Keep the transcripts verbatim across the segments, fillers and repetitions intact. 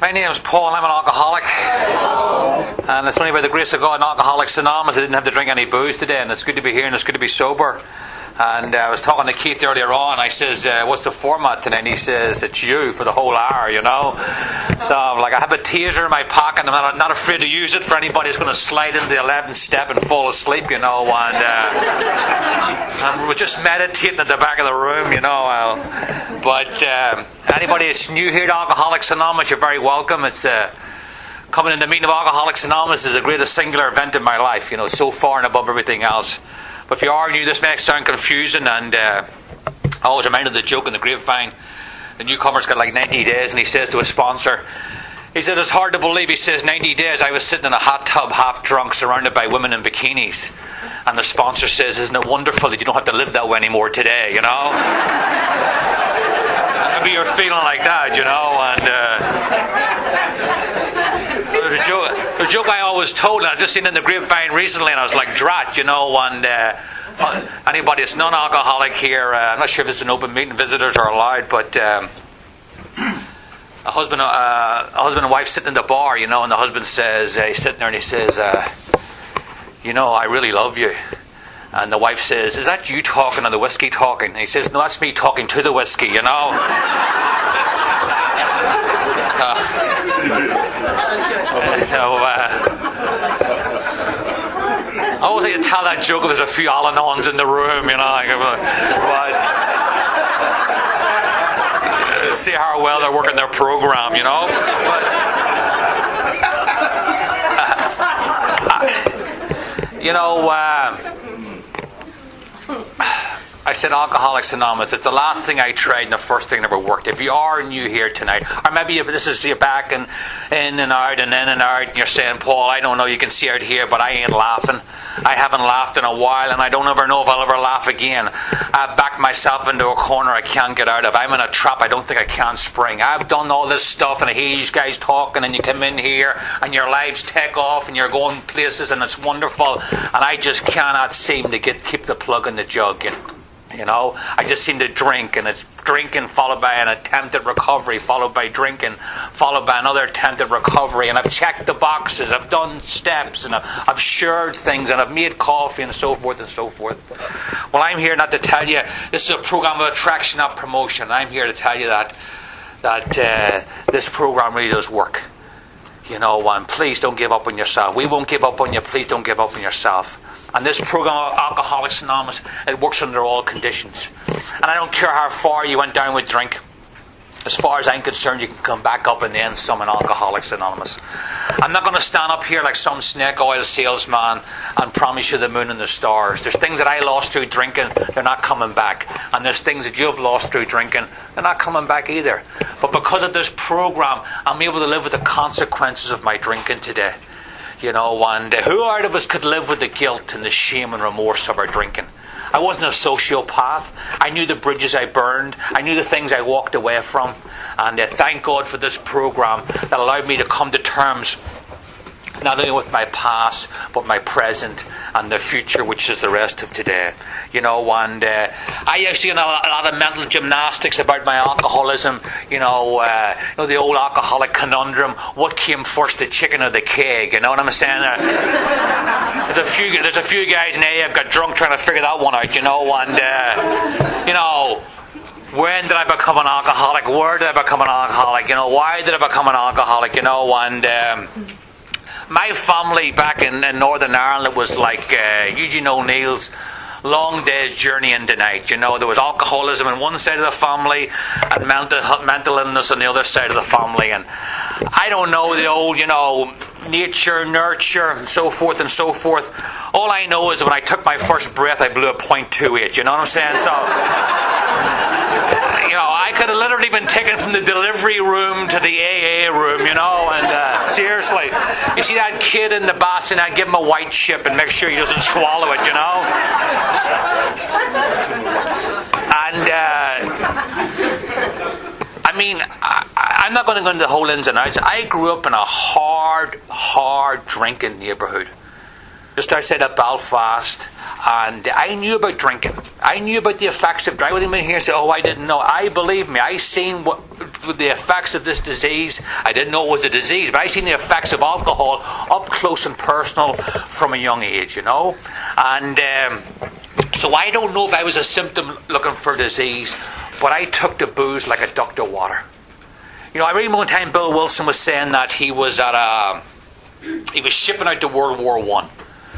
My name is Paul, I'm an alcoholic. And it's only by the grace of God in Alcoholics Anonymous I didn't have to drink any booze today, and it's good to be here and it's good to be sober. And uh, I was talking to Keith earlier on. I says, uh, what's the format today? And he says, it's you for the whole hour, you know. So I'm like, I have a taser in my pocket. I'm not, not afraid to use it for anybody who's going to slide into the eleventh step and fall asleep, you know. And, uh, and we're just meditating at the back of the room, you know. Uh, but um, anybody that's new here to Alcoholics Anonymous, you're very welcome. It's uh, coming in the meeting of Alcoholics Anonymous is the greatest singular event in my life, you know, so far and above everything else. But if you are new, this may sound confusing, and uh, I always reminded the joke in the grapevine. The newcomer's got like ninety days, and he says to his sponsor, he said, it's hard to believe, he says, ninety days I was sitting in a hot tub half drunk surrounded by women in bikinis. And the sponsor says, isn't it wonderful that you don't have to live that way anymore today, you know? Maybe you're feeling like that, you know, and... Uh, There's a joke, a joke I always told, and I just seen it in the grapevine recently, and I was like, drat, you know, and uh, anybody that's non-alcoholic here, uh, I'm not sure if it's an open meeting, visitors are allowed, but um, a husband uh, a husband and wife sitting in the bar, you know, and the husband says, uh, he's sitting there and he says, uh, you know, I really love you. And the wife says, is that you talking or the whiskey talking? And he says, no, that's me talking to the whiskey, you know. uh, So, uh, I always like to tell that joke if there's a few Al-Anons in the room, you know, like, but, see how well they're working their program, you know. But, uh, you know, uh, I said Alcoholics Anonymous. It's the last thing I tried and the first thing that ever worked. If you are new here tonight, or maybe if this is you're back and in and out and in and out, and you're saying, Paul, I don't know, you can see out here, but I ain't laughing. I haven't laughed in a while, and I don't ever know if I'll ever laugh again. I've backed myself into a corner I can't get out of. I'm in a trap I don't think I can spring. I've done all this stuff, and I hear you guys talking, and you come in here, and your lives take off, and you're going places, and it's wonderful, and I just cannot seem to get keep the plug in the jug. And, you know, I just seem to drink, and it's drinking followed by an attempt at recovery, followed by drinking, followed by another attempt at recovery. And I've checked the boxes, I've done steps, and I've, I've shared things, and I've made coffee, and so forth and so forth. Well, I'm here not to tell you this is a program of attraction, not promotion. I'm here to tell you that that uh, this program really does work. You know, and please don't give up on yourself. We won't give up on you. Please don't give up on yourself. And this program of Alcoholics Anonymous, it works under all conditions. And I don't care how far you went down with drink. As far as I'm concerned, you can come back up in the end some in Alcoholics Anonymous. I'm not going to stand up here like some snake oil salesman and promise you the moon and the stars. There's things that I lost through drinking, they're not coming back. And there's things that you've lost through drinking, they're not coming back either. But because of this program, I'm able to live with the consequences of my drinking today. You know, and uh, who out of us could live with the guilt and the shame and remorse of our drinking? I wasn't a sociopath. I knew the bridges I burned. I knew the things I walked away from. And uh, thank God for this program that allowed me to come to terms not only with my past, but my present and the future, which is the rest of today. You know, and uh, I used to get a lot, a lot of mental gymnastics about my alcoholism. You know, uh, you know, the old alcoholic conundrum: what came first, the chicken or the keg? You know what I'm saying? Uh, there's a few, there's a few guys in A have got drunk trying to figure that one out. You know, and uh, you know. When did I become an alcoholic? Where did I become an alcoholic? You know, why did I become an alcoholic? You know, and um, my family back in, in Northern Ireland, it was like uh, Eugene O'Neill's long day's journey into night. You know, there was alcoholism on one side of the family and mental, mental illness on the other side of the family. And I don't know the old, you know, nature, nurture, and so forth and so forth. All I know is when I took my first breath, I blew a point two eight. You know what I'm saying? So, you know, I could have literally been taken from the delivery room to the A A room, you know, and uh, seriously, you see that kid in the basin, I'd give him a white chip and make sure he doesn't swallow it, you know. And uh, I mean, I, I'm not going to go into the whole ins and outs. I grew up in a hard, hard drinking neighbourhood. Just outside of Belfast, And I knew about drinking. I knew about the effects of drinking. I wouldn't even here and say, oh, I didn't know. I believe me. I seen what the effects of this disease. I didn't know it was a disease, but I seen the effects of alcohol up close and personal from a young age, you know. And um, so I don't know if I was a symptom looking for disease, but I took to booze like a duck to water. You know, I remember one time Bill Wilson was saying that he was at a, he was shipping out to World War One.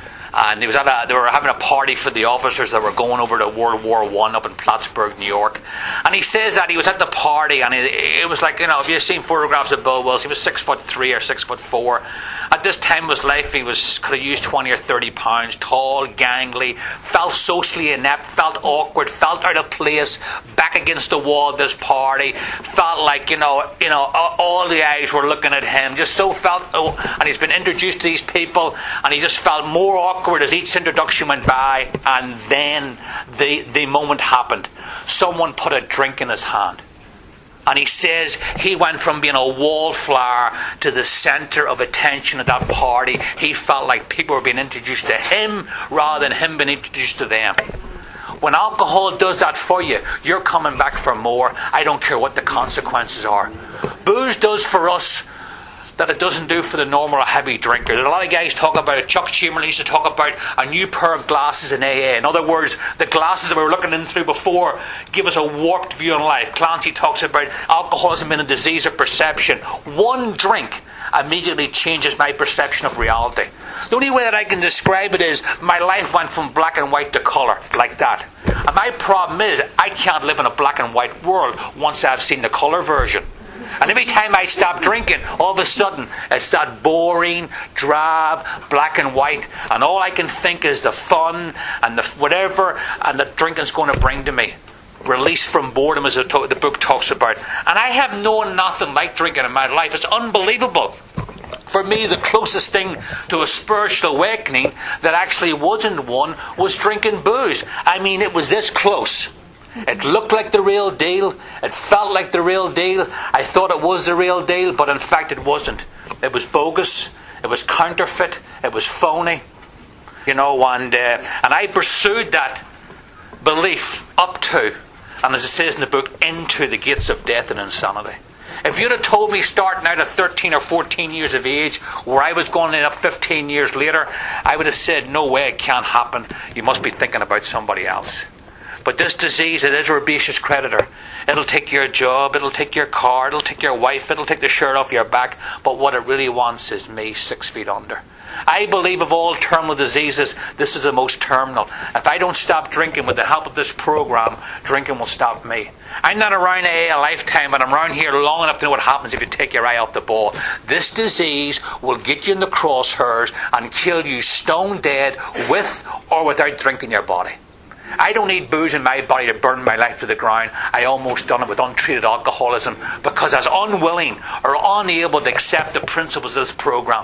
And he was at a, they were having a party for the officers that were going over to World War One up in Plattsburgh, New York. And he says that he was at the party, and it, it was like, you know, if you've seen photographs of Bill Wilson, he was six foot three or six foot four. At this time of his life, he was could have used twenty or thirty pounds, tall, gangly, felt socially inept, felt awkward, felt out of place, back against the wall of this party, felt like, you know, you know, all the eyes were looking at him, just so felt, oh, and he's been introduced to these people, and he just felt more awkward as each introduction went by, and then the the moment happened. Someone put a drink in his hand. And he says he went from being a wallflower to the centre of attention at that party. He felt like people were being introduced to him rather than him being introduced to them. When alcohol does that for you, you're coming back for more. I don't care what the consequences are. Booze does for us that it doesn't do for the normal or heavy drinker. There's a lot of guys talk about it. Chuck Chamberlain used to talk about a new pair of glasses in A A. In other words, the glasses that we were looking in through before give us a warped view on life. Clancy talks about alcoholism being a disease of perception. One drink immediately changes my perception of reality. The only way that I can describe it is my life went from black and white to colour, like that. And my problem is I can't live in a black and white world once I've seen the colour version. And every time I stop drinking, all of a sudden, it's that boring, drab, black and white, and all I can think is the fun and the whatever, and that drinking's going to bring to me. Release from boredom, as the book talks about. And I have known nothing like drinking in my life. It's unbelievable. For me, the closest thing to a spiritual awakening that actually wasn't one was drinking booze. I mean, it was this close. It looked like the real deal. It felt like the real deal. I thought it was the real deal, but in fact it wasn't. It was bogus. It was counterfeit. It was phony. You know, and uh, and I pursued that belief up to, and as it says in the book, into the gates of death and insanity. If you'd have told me starting out at thirteen or fourteen years of age, where I was going to end up fifteen years later, I would have said, no way, it can't happen. You must be thinking about somebody else. But this disease, it is a herbaceous creditor. It'll take your job, it'll take your car, it'll take your wife, it'll take the shirt off your back. But what it really wants is me six feet under. I believe of all terminal diseases, this is the most terminal. If I don't stop drinking with the help of this program, drinking will stop me. I'm not around A A a lifetime, but I'm around here long enough to know what happens if you take your eye off the ball. This disease will get you in the crosshairs and kill you stone dead with or without drinking your body. I don't need booze in my body to burn my life to the ground. I almost done it with untreated alcoholism because I was unwilling or unable to accept the principles of this program.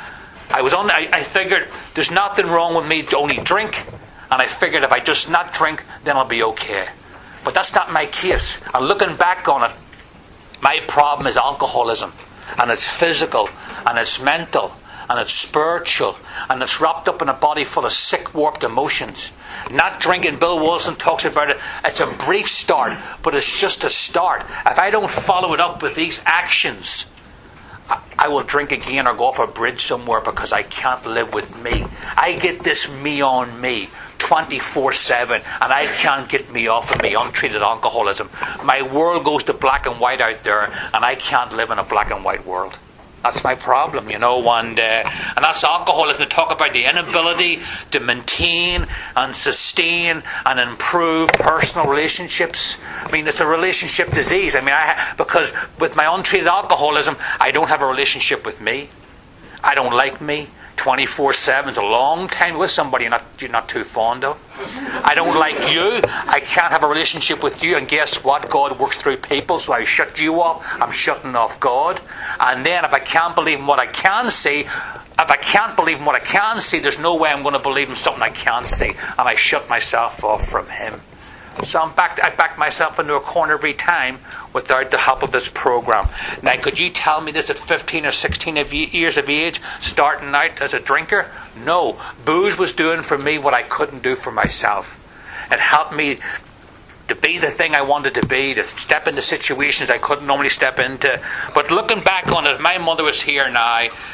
I was on. I, I figured there's nothing wrong with me to only drink, and I figured if I just not drink, then I'll be okay. But that's not my case. And looking back on it, my problem is alcoholism, and it's physical, and it's mental, and it's spiritual, and it's wrapped up in a body full of sick, warped emotions. Not drinking, Bill Wilson talks about it, it's a brief start, but it's just a start. If I don't follow it up with these actions, I, I will drink again or go off a bridge somewhere because I can't live with me. I get this me on me twenty-four seven, and I can't get me off of me, untreated alcoholism. My world goes to black and white out there, and I can't live in a black and white world. That's my problem, you know, and, uh, and that's alcoholism. To talk about the inability to maintain and sustain and improve personal relationships. I mean, it's a relationship disease. I mean, I because with my untreated alcoholism, I don't have a relationship with me. I don't like me. twenty-four seven is a long time with somebody you're not, you're not too fond of. I don't like you. I can't have a relationship with you. And guess what? God works through people, so I shut you off. I'm shutting off God. And then if I can't believe in what I can see, if I can't believe in what I can see, there's no way I'm going to believe in something I can't see. And I shut myself off from Him. So I'm backed, I backed myself into a corner every time without the help of this program. Now, could you tell me this at fifteen or sixteen of ye- years of age, starting out as a drinker? No. Booze was doing for me what I couldn't do for myself. It helped me to be the thing I wanted to be, to step into situations I couldn't normally step into. But looking back on it, if my mother was here now,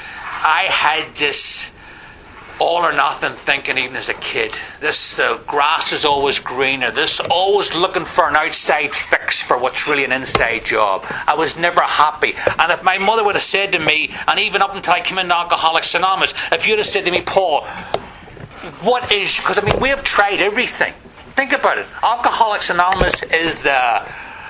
I had this all or nothing thinking even as a kid. This uh, grass is always greener. This always looking for an outside fix for what's really an inside job. I was never happy. And if my mother would have said to me, and even up until I came into Alcoholics Anonymous, if you'd have said to me, Paul, what is... Because, I mean, we have tried everything. Think about it. Alcoholics Anonymous is the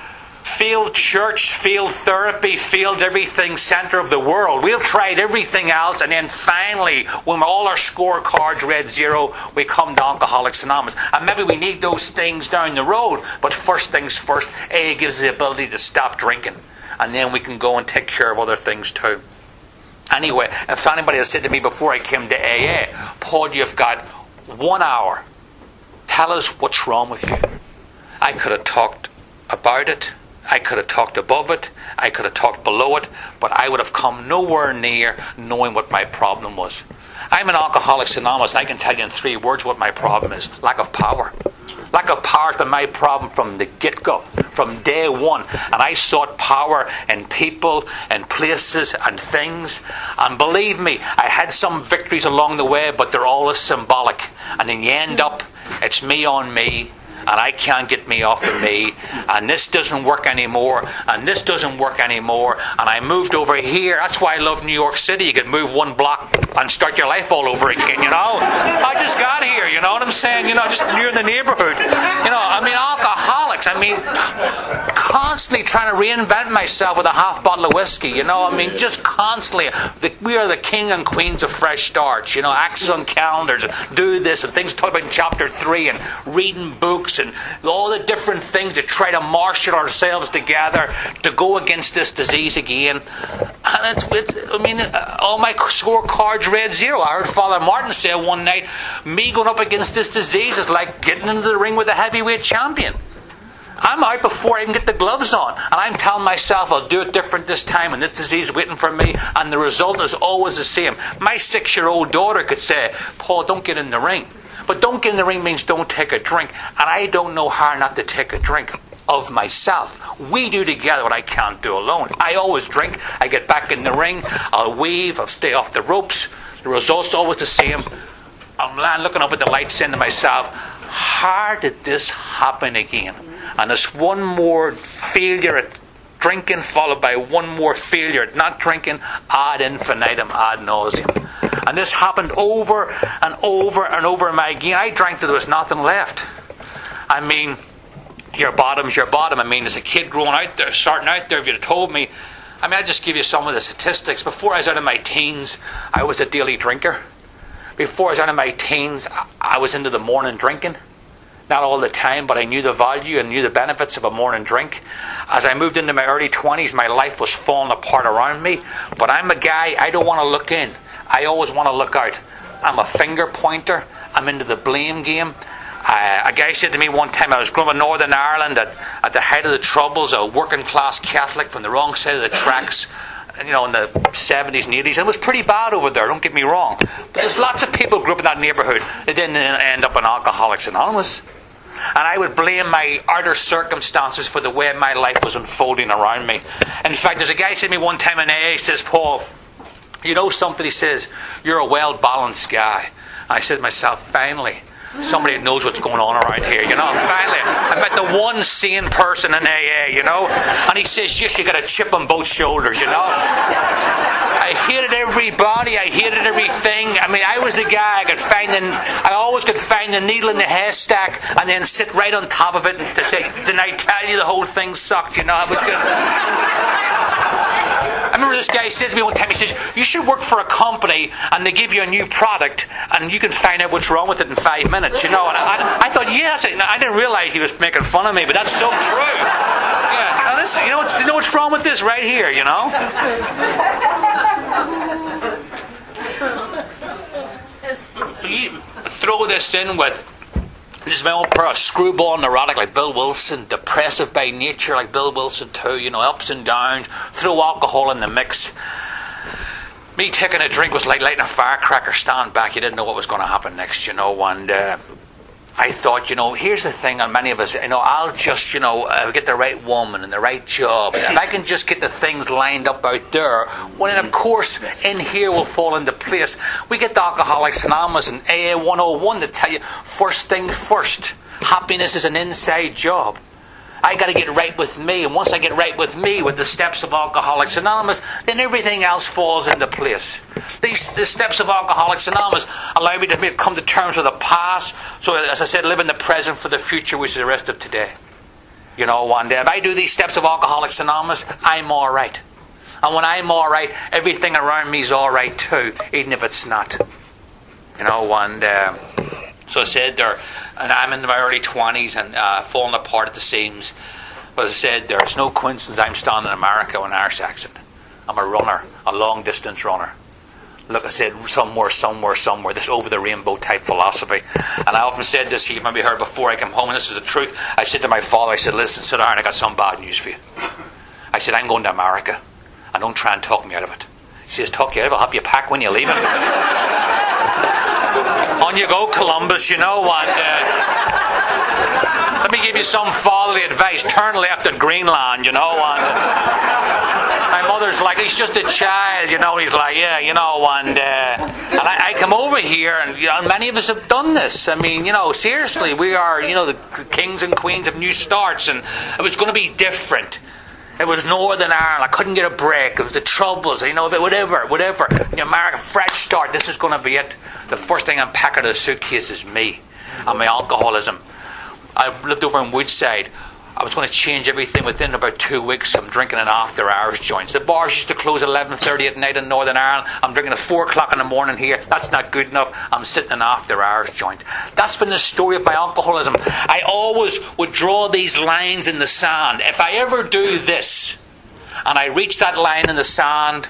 field church, field therapy, field everything centre of the world. We have tried everything else, and then finally, when all our scorecards read zero, we come to Alcoholics Anonymous. And maybe we need those things down the road, but first things first, A gives us the ability to stop drinking, and then we can go and take care of other things too. Anyway, if anybody had said to me before I came to A A, Paul, you've got one hour. Tell us what's wrong with you. I could have talked about it. I could have talked above it. I could have talked below it. But I would have come nowhere near knowing what my problem was. I'm an Alcoholics Anonymous. I can tell you in three words what my problem is. Lack of power. Lack of power has been my problem from the get-go, from day one. And I sought power in people and places and things. And believe me, I had some victories along the way, but they're always symbolic. And then you end up, it's me on me. And I can't get me off of me, and this doesn't work anymore, and this doesn't work anymore, and I moved over here. That's why I love New York City. You can move one block and start your life all over again, you know. I just got here, you know what I'm saying? You know, just near the neighborhood. You know, I mean, alcoholics, I mean, constantly trying to reinvent myself with a half bottle of whiskey, you know, I mean, just constantly. The, we are the king and queens of fresh starts, you know, axes on calendars, and do this, and things talked about in chapter three, and reading books, and all the different things to try to marshal ourselves together to go against this disease again. And it's, it's I mean, all my scorecards read zero. I heard Father Martin say one night, me going up against this disease is like getting into the ring with a heavyweight champion. I'm out before I even get the gloves on, and I'm telling myself I'll do it different this time, and this disease is waiting for me, and the result is always the same. My six-year-old daughter could say, Paul, don't get in the ring. But don't get in the ring means don't take a drink. And I don't know how not to take a drink of myself. We do together what I can't do alone. I always drink. I get back in the ring. I'll weave. I'll stay off the ropes. The result's always the same. I'm looking up at the lights saying to myself, how did this happen again? And it's one more failure at drinking followed by one more failure at not drinking, ad infinitum, ad nauseum. And this happened over and over and over in my again. I drank till there was nothing left. I mean, your bottom's your bottom. I mean, as a kid growing out there, starting out there, if you'd have told me, I mean, I'll just give you some of the statistics. Before I was out of my teens, I was a daily drinker. Before I was out of my teens, I was into the morning drinking. Not all the time, but I knew the value and knew the benefits of a morning drink. As I moved into my early twenties, my life was falling apart around me. But I'm a guy, I don't want to look in. I always want to look out. I'm a finger pointer. I'm into the blame game. Uh, a guy said to me one time, I was growing up in Northern Ireland at, at the height of the Troubles, a working class Catholic from the wrong side of the tracks, you know, in the seventies and eighties. It was pretty bad over there, don't get me wrong. But there's lots of people who grew up in that neighbourhood that didn't end up in Alcoholics Anonymous. And I would blame my outer circumstances for the way my life was unfolding around me. In fact, there's a guy said to me one time in A A, he says, Paul, you know something, he says, you're a well-balanced guy. I said to myself, finally, somebody that knows what's going on around here, you know, finally. I met the one sane person in A A, you know, and he says, yes, you got a chip on both shoulders, you know. I hated everybody, I hated everything. I mean, I was the guy, I could find the, I always could find the needle in the haystack and then sit right on top of it and to say, didn't I tell you the whole thing sucked, you know, I would just... I remember this guy said to me one time, he says, you should work for a company and they give you a new product and you can find out what's wrong with it in five minutes, you know. And I, I thought, yes, I, I didn't realise he was making fun of me, but that's so true. Yeah, now this, you know, what's, you know what's wrong with this right here, you know? You throw this in with Just my own pair of screwball neurotic like Bill Wilson, depressive by nature like Bill Wilson too, you know, ups and downs, throw alcohol in the mix. Me taking a drink was like lighting a firecracker, stand back, you didn't know what was going to happen next, you know, and uh, I thought, you know, here's the thing on many of us, you know, I'll just, you know, uh, get the right woman and the right job. If I can just get the things lined up out there, well, then of course, in here will fall into place. We get the Alcoholics Anonymous and A A one oh one to tell you, first thing first, happiness is an inside job. I got to get right with me, and once I get right with me with the steps of Alcoholics Anonymous, then everything else falls into place. These the steps of Alcoholics Anonymous allow me to come to terms with the past, so as I said, live in the present for the future, which is the rest of today. You know, and if I do these steps of Alcoholics Anonymous, I'm all right. And when I'm all right, everything around me is all right too, even if it's not. You know, and uh, so I said there, and I'm in my early twenties and uh, falling apart at the seams. But as I said, there's no coincidence I'm standing in America with an Irish accent. I'm a runner, a long distance runner. Look, I said, somewhere, somewhere, somewhere, this over the rainbow type philosophy. And I often said this, you've maybe heard before, I come home, and this is the truth. I said to my father, I said, listen, sit down, I got some bad news for you. I said, I'm going to America, and don't try and talk me out of it. He says, talk you out of it, I'll help you pack when you leave it. On you go, Columbus, you know what? Uh, let me give you some fatherly advice. Turn left at Greenland, you know. And my mother's like, he's just a child, you know. He's like, yeah, you know. And uh, and I, I come over here, and you know, many of us have done this. I mean, you know, seriously, we are, you know, the kings and queens of new starts, and it was going to be different. It was Northern Ireland. I couldn't get a break. It was the troubles, you know, whatever, whatever. In America, fresh start. This is going to be it. The first thing I'm packing in the suitcase is me and my alcoholism. I lived over in Woodside. I was going to change everything within about two weeks. I'm drinking an after hours joints. The bars used to close at eleven thirty at night in Northern Ireland. I'm drinking at four o'clock in the morning here. That's not good enough. I'm sitting in an after hours joint. That's been the story of my alcoholism. I always would draw these lines in the sand. If I ever do this, and I reach that line in the sand,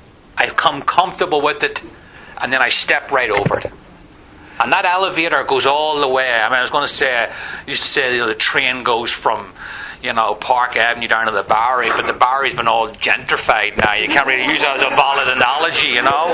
I come comfortable with it, and then I step right over it. And that elevator goes all the way. I mean, I was going to say, I used to say, you know, the train goes from, you know, Park Avenue down to the Bowery, but the Bowery's been all gentrified now. You can't really use that as a valid analogy, you know.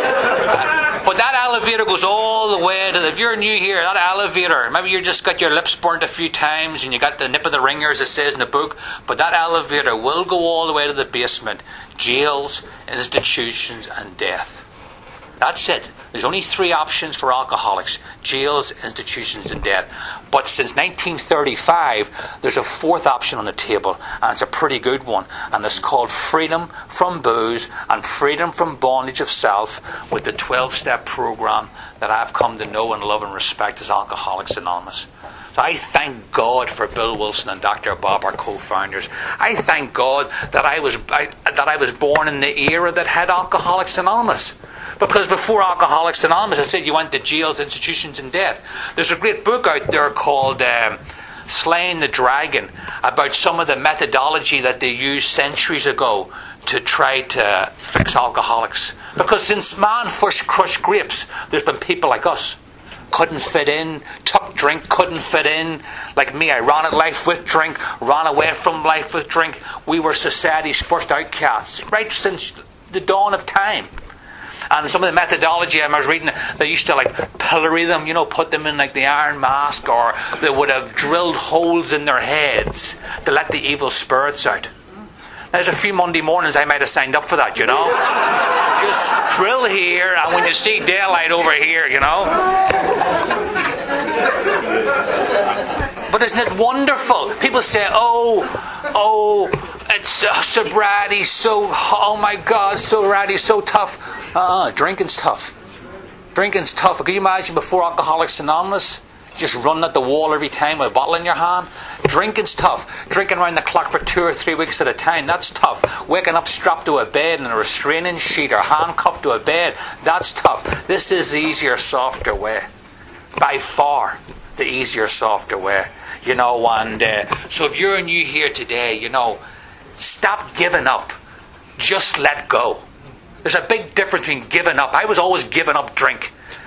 But that elevator goes all the way to, the, if you're new here, that elevator, maybe you just got your lips burnt a few times and you got the nip of the ringer, as it says in the book, but that elevator will go all the way to the basement. Jails, institutions, and death. That's it. There's only three options for alcoholics: jails, institutions, and death. But since nineteen thirty-five, there's a fourth option on the table, and it's a pretty good one. And it's called freedom from booze and freedom from bondage of self, with the twelve-step program that I've come to know and love and respect as Alcoholics Anonymous. So I thank God for Bill Wilson and Doctor Bob, our co-founders. I thank God that I was I, that I was born in the era that had Alcoholics Anonymous. Because before Alcoholics Anonymous, I said you went to jails, institutions, and death. There's a great book out there called um, Slaying the Dragon, about some of the methodology that they used centuries ago to try to fix alcoholics. Because since man first crushed grapes, there's been people like us. Couldn't fit in, took drink, couldn't fit in. Like me, I ran at life with drink, ran away from life with drink. We were society's first outcasts, right since the dawn of time. And some of the methodology I was reading, they used to like pillory them, you know, put them in like the iron mask, or they would have drilled holes in their heads to let the evil spirits out. There's a few Monday mornings I might have signed up for that, you know. Just drill here, and when you see daylight over here, you know. But isn't it wonderful? People say, oh, oh, it's uh, sobriety, so, oh my God, sobriety, so tough. Uh-uh, drinking's tough. Drinking's tough. Can you imagine before Alcoholics Anonymous? Just running at the wall every time with a bottle in your hand. Drinking's tough. Drinking around the clock for two or three weeks at a time, that's tough. Waking up strapped to a bed in a restraining sheet or handcuffed to a bed, that's tough. This is the easier, softer way. By far, the easier, softer way. You know, and uh, so if you're new here today, you know, stop giving up. Just let go. There's a big difference between giving up. I was always giving up drink.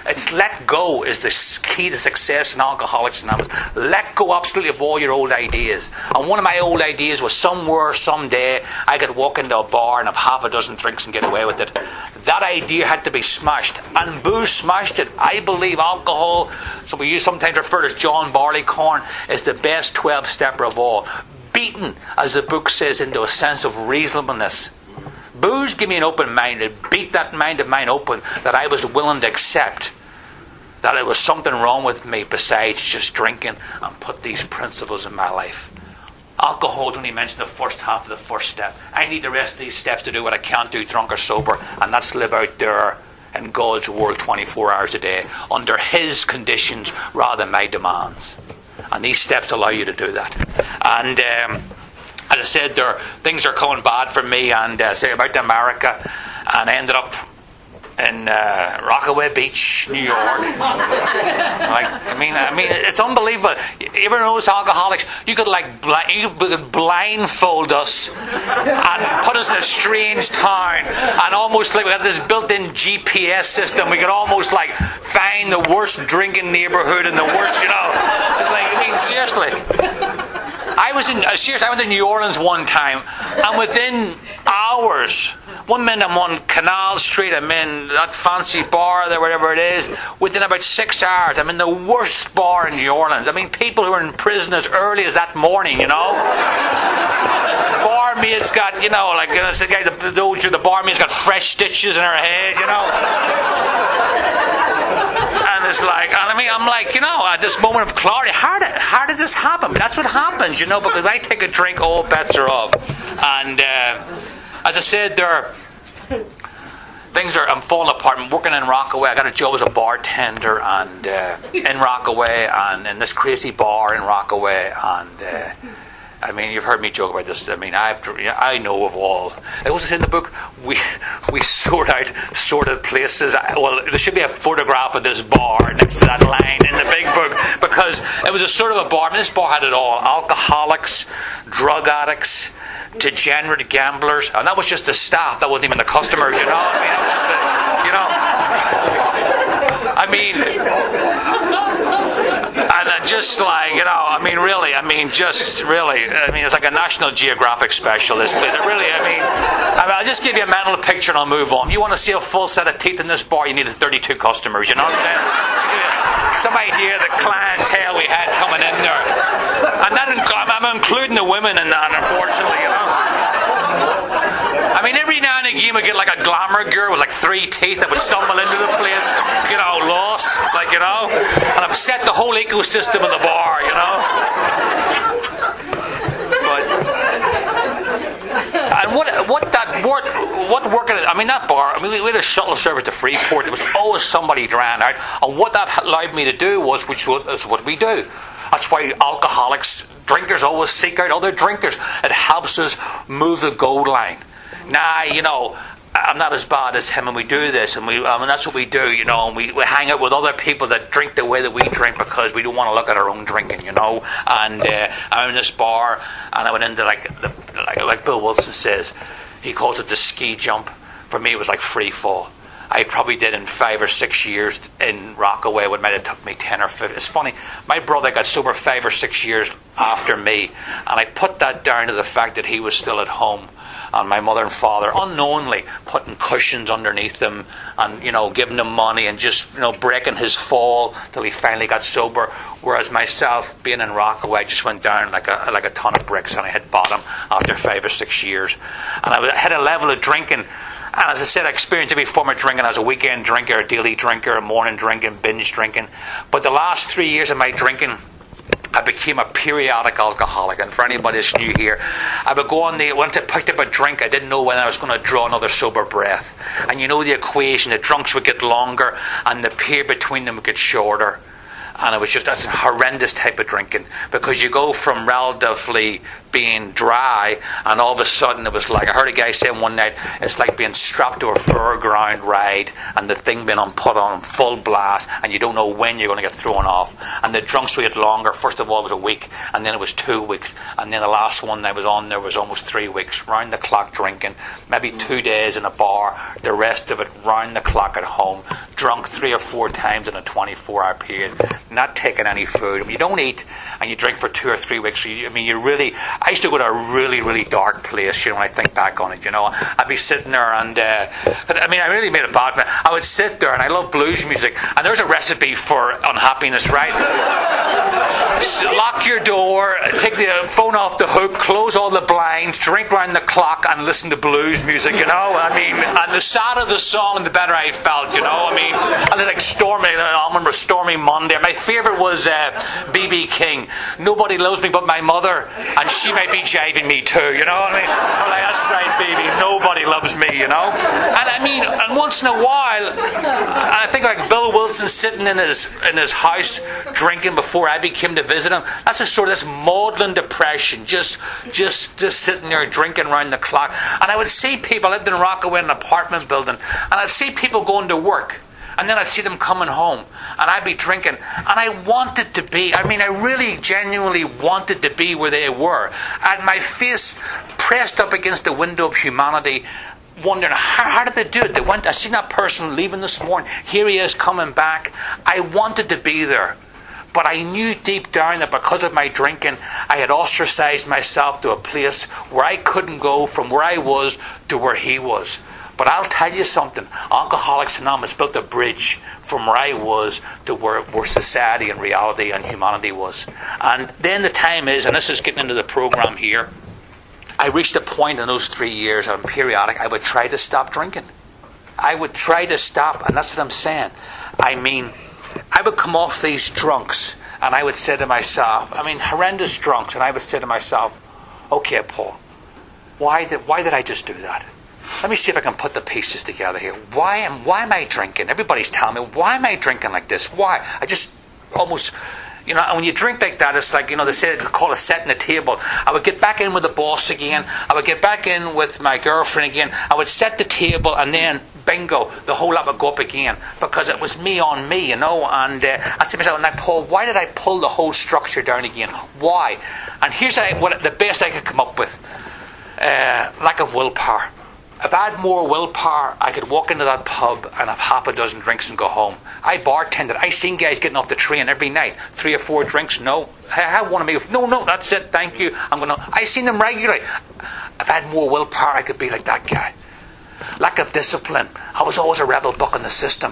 It's let go is the key to success in Alcoholics Anonymous. Let go absolutely of all your old ideas. And one of my old ideas was somewhere, someday, I could walk into a bar and have half a dozen drinks and get away with it. That idea had to be smashed. And booze smashed it. I believe alcohol, so we use sometimes refer to as John Barleycorn, is the best twelve-stepper of all. Beaten, as the book says, into a sense of reasonableness. Booze gave me an open mind. It beat that mind of mine open that I was willing to accept that there was something wrong with me besides just drinking, and put these principles in my life. Alcohol only mentioned the first half of the first step. I need the rest of these steps to do what I can't do drunk or sober, and that's live out there in God's world twenty-four hours a day under His conditions rather than my demands. And these steps allow you to do that. And um, as I said, there things are going bad for me, and uh, say about America, and I ended up in uh, Rockaway Beach, New York. like, I mean, I mean, it's unbelievable. You ever notice alcoholics? You could like bl- you could blindfold us and put us in a strange town, and almost like we had this built-in G P S system. We could almost like find the worst drinking neighborhood and the worst, you know. Like, I mean, seriously. I was in uh, seriously. I went to New Orleans one time, and within hours, one minute I'm on Canal Street, I'm in that fancy bar there, whatever it is. Within about six hours, I'm in the worst bar in New Orleans. I mean, people who are in prison as early as that morning, you know. Barmaid's got, you know, like you know, the guy, the, the, the barmaid's got fresh stitches in her head, you know. And it's like, and I mean, I'm like, you know, at this moment of clarity, how did, how did this happen? That's what happens, you know, because when I take a drink, all bets are off. And uh, as I said, there are, things are, I'm falling apart. I'm working in Rockaway. I got a job as a bartender and uh, in Rockaway, and in this crazy bar in Rockaway, and uh, I mean, you've heard me joke about this. I mean, I've I know of all. I also said in the book, we we sort out sorted places. Well, there should be a photograph of this bar next to that line in the big book, because it was a sort of a bar. I mean, this bar had it all: alcoholics, drug addicts, degenerate gamblers, and that was just the staff. That wasn't even the customers. You know, I mean, it was just the, you know. I mean. And just like, you know, I mean, really, I mean, just really, I mean, it's like a National Geographic special, this place. It really, I mean, I mean, I'll just give you a mental picture and I'll move on. You want to see a full set of teeth in this bar, you needed thirty-two customers, you know what I'm saying? Some idea of the clientele we had coming in there. And then I'm including the women in that, unfortunately, you know. I mean, every now and again we get like a glamour girl with like three teeth that would stumble into the place, you know, lost, like, you know, and upset the whole ecosystem of the bar, you know. But and what what that what what working? I mean, that bar. I mean, we had a shuttle service to Freeport. There was always somebody drowned out, and what that allowed me to do was, which is what we do. That's why alcoholics, drinkers, always seek out other drinkers. It helps us move the goal line. Nah, you know, I'm not as bad as him, and we do this, and we, I mean, that's what we do, you know, and we, we hang out with other people that drink the way that we drink because we don't want to look at our own drinking, you know. And uh, I'm in this bar, and I went into like, the, like, like Bill Wilson says, he calls it the ski jump. For me, it was like free fall. I probably did in five or six years in Rockaway what might have took me ten or fifteen. It's funny, my brother got sober five or six years after me, and I put that down to the fact that he was still at home, and my mother and father unknowingly putting cushions underneath him, and, you know, giving him money and just, you know, breaking his fall till he finally got sober. Whereas myself, being in Rockaway, I just went down like a like a ton of bricks, and I hit bottom after five or six years, and I had a level of drinking. And as I said, I experienced every form of drinking as a weekend drinker, a daily drinker, a morning drinking, binge drinking. But the last three years of my drinking, I became a periodic alcoholic. And for anybody that's new here, I would go on the, once I picked up a drink, I didn't know when I was going to draw another sober breath. And you know the equation, the drunks would get longer and the period between them would get shorter. And it was just, that's a horrendous type of drinking, because you go from relatively being dry, and all of a sudden it was like, I heard a guy saying one night, it's like being strapped to a fairground ride and the thing being on, put on full blast, and you don't know when you're going to get thrown off. And the drunks waited longer. First of all it was a week, and then it was two weeks, and then the last one I was on there was almost three weeks, round the clock drinking, maybe two days in a bar, the rest of it round the clock at home, drunk three or four times in a twenty-four hour period, not taking any food. I mean, you don't eat and you drink for two or three weeks. So you, I mean, you really, I used to go to a really, really dark place, you know, when I think back on it, you know. I'd be sitting there and, uh, I mean, I really made a bad man. I would sit there, and I love blues music, and there's a recipe for unhappiness, right? So lock your door, take the phone off the hook, close all the blinds, drink round the clock, and listen to blues music, you know. I mean, and the sadder the song, the better I felt, you know. I mean, I was like Stormy, I remember Stormy Monday. My favourite was uh, B B King. Nobody loves me but my mother, and she might be jiving me too, you know what I mean? I'm like, that's right, baby, nobody loves me, you know. And I mean, and once in a while, I think like Bill Wilson sitting in his in his house drinking before I came to visit him. That's a sort of this maudlin depression, just just just sitting there drinking round the clock. And I would see people. I lived in Rockaway in an apartment building, and I'd see people going to work, and then I'd see them coming home, and I'd be drinking, and I wanted to be, I mean, I really genuinely wanted to be where they were. I had my face pressed up against the window of humanity, wondering, how, how did they do it? They went, I seen that person leaving this morning, here he is coming back. I wanted to be there. But I knew deep down that because of my drinking, I had ostracized myself to a place where I couldn't go from where I was to where he was. But I'll tell you something, Alcoholics Anonymous built a bridge from where I was to where, where society and reality and humanity was. And then the time is, and this is getting into the program here, I reached a point in those three years, I'm periodic, I would try to stop drinking. I would try to stop, and that's what I'm saying. I mean, I would come off these drunks, and I would say to myself, I mean, horrendous drunks, and I would say to myself, okay, Paul, why did, why did I just do that? Let me see if I can put the pieces together here. Why am why am I drinking? Everybody's telling me, why am I drinking like this? Why? I just almost, you know, and when you drink like that, it's like, you know, they say they call it setting the table. I would get back in with the boss again. I would get back in with my girlfriend again. I would set the table, and then, bingo, the whole lot would go up again, because it was me on me, you know. And uh, I said to myself, now, Paul, why did I pull the whole structure down again? Why? And here's what, the best I could come up with. Uh, lack of willpower. If I had more willpower, I could walk into that pub and have half a dozen drinks and go home. I bartended. I seen guys getting off the train every night. Three or four drinks. No. I have one of me. No, no, that's it. Thank you. I'm going to... I seen them regularly. If I had more willpower, I could be like that guy. Lack of discipline. I was always a rebel bucking the system.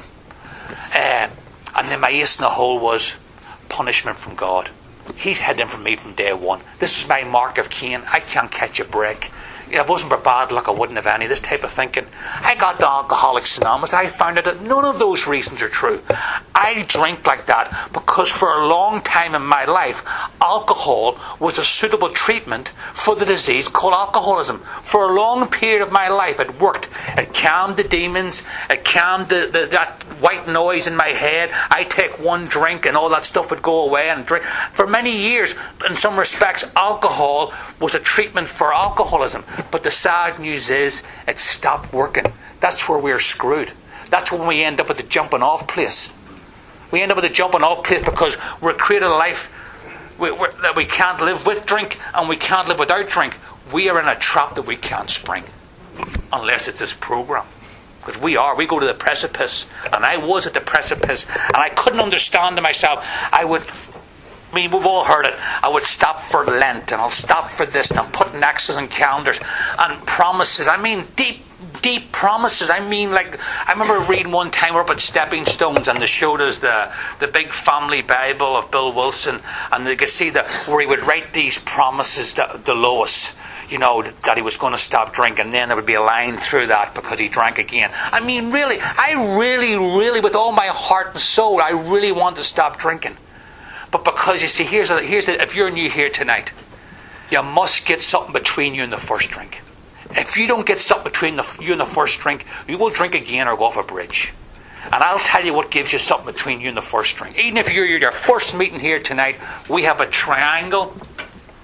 Uh, and then my ace in the hole was punishment from God. He's hidden from me from day one. This is my mark of Cain. I can't catch a break. If it wasn't for bad luck, I wouldn't have any. This type of thinking. I got the Alcoholics Anonymous. I found out that none of those reasons are true. I drink like that because for a long time in my life, alcohol was a suitable treatment for the disease called alcoholism. For a long period of my life, it worked. It calmed the demons. It calmed the, the, that white noise in my head. I take one drink and all that stuff would go away. And drink. For many years, in some respects, alcohol was a treatment for alcoholism. But the sad news is, it stopped working. That's where we're screwed. That's when we end up at the jumping off place. We end up at the jumping off place because we're creating a life we, that we can't live with drink and we can't live without drink. We are in a trap that we can't spring. Unless it's this program. Because we are. We go to the precipice. And I was at the precipice. And I couldn't understand to myself. I would... I mean, we've all heard it. I would stop for Lent, and I'll stop for this, and I'm putting X's and calendars and promises. I mean, deep, deep promises. I mean, like, I remember reading one time, we're up at Stepping Stones, and they showed us the, the big family Bible of Bill Wilson, and they could see that where he would write these promises to, to Lois, you know, that he was going to stop drinking. And then there would be a line through that because he drank again. I mean, really, I really, really, with all my heart and soul, I really want to stop drinking. But because, you see, here's a, here's a, if you're new here tonight, you must get something between you and the first drink. If you don't get something between the, you and the first drink, you will drink again or go off a bridge. And I'll tell you what gives you something between you and the first drink. Even if you're your first meeting here tonight, we have a triangle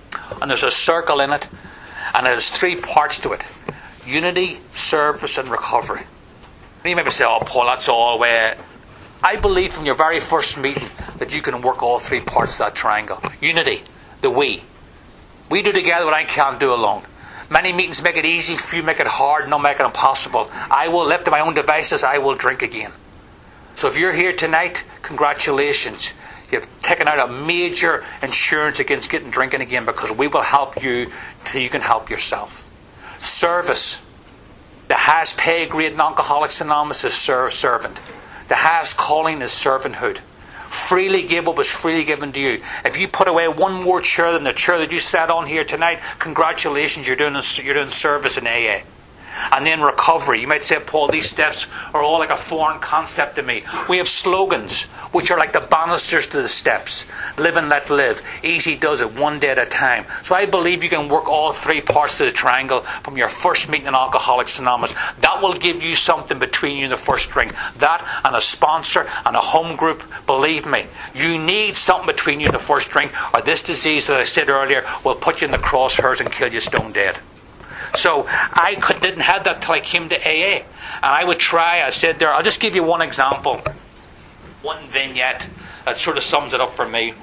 and there's a circle in it, and there's three parts to it: unity, service, and recovery. And you maybe say, "Oh, Paul, that's all where." I believe from your very first meeting that you can work all three parts of that triangle. Unity, the we. We do together what I can't do alone. Many meetings make it easy, few make it hard, none make it impossible. I will, left to my own devices, I will drink again. So if you're here tonight, congratulations. You've taken out a major insurance against getting drinking again, because we will help you till you can help yourself. Service. The highest pay grade in Alcoholics Anonymous is serve servant. The highest calling is servanthood. Freely give what was freely given to you. If you put away one more chair than the chair that you sat on here tonight, congratulations, you're doing you're doing service in A A. And then recovery. You might say, Paul, these steps are all like a foreign concept to me. We have slogans, which are like the banisters to the steps. Live and let live. Easy does it, one day at a time. So I believe you can work all three parts of the triangle from your first meeting in Alcoholics Anonymous. That will give you something between you and the first drink. That and a sponsor and a home group. Believe me, you need something between you and the first drink, or this disease, as I said earlier, will put you in the crosshairs and kill you stone dead. So I could, didn't have that till I came to A A. And I would try, I said there, I'll just give you one example. One vignette that sort of sums it up for me.